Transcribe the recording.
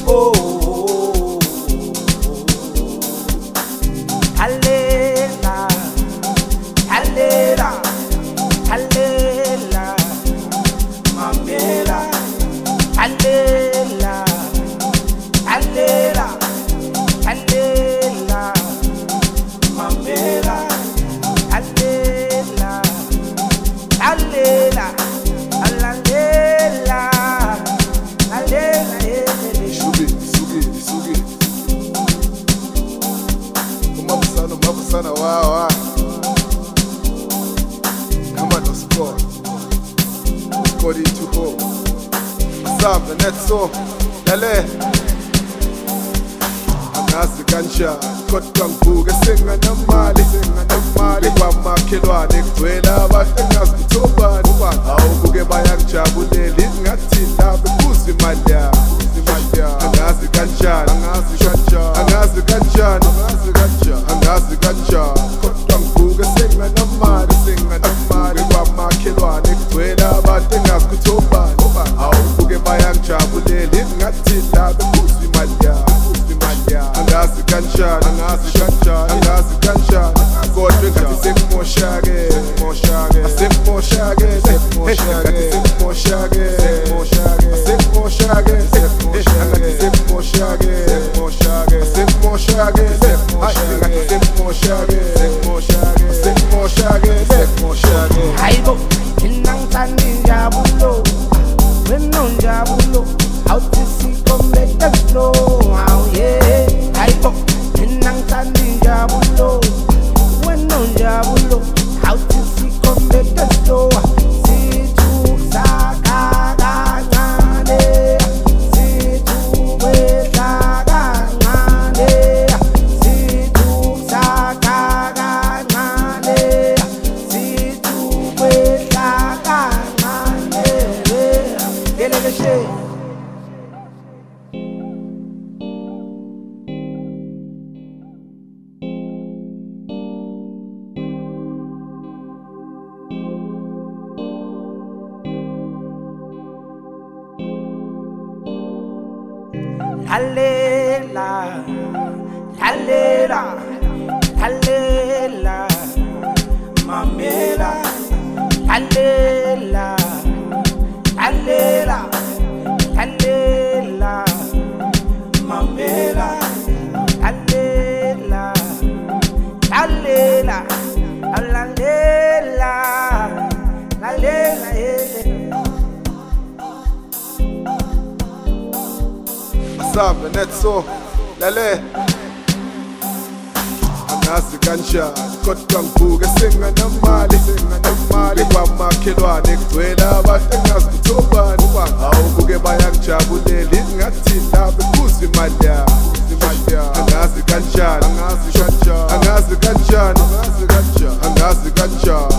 oh. Halela, halela, halela, mamela, halela, halela, halela, mamela, halela, halela, halela, halela, Sugi. Umabusana, wow. Come on, score. Score it to home. Sam, the net so. Lele. Angazi kansha. Kodwa ngibuke senganamali. Kwa makhelwane kugcwela abantu engazikuthobani. Awubuke bayangijabulela ngathi labo kuzi imali yabo. Angazi kanjani, kodwa ngibuke senganamali kwa makhelwane kugcwela abantu engazikuthobani. Awubuke bayangijabulela ngathi labo kuzi imali yabo. Angazi kanjani, kodwa ngathi sekumoshake, sekumoshake, hayibo inangithanda injabulo wena unjabulo awuthi sikombetha slow awu yeah hayibo inangithanda injabulo wena unjabulo awuthi sikombetha slow halela, halela, halela, mamela, halela, halela, halela, mamela, halela, halela, halela, halela. Sam, the net so. Lele. Angazi kanjani, kodwa ngibuke senganamali kwa makhelwane kugcwela abantu engazikuthobani. Awubuke bayangijabulela ngathi labo kuzi imali yabo. Angazi kanjani,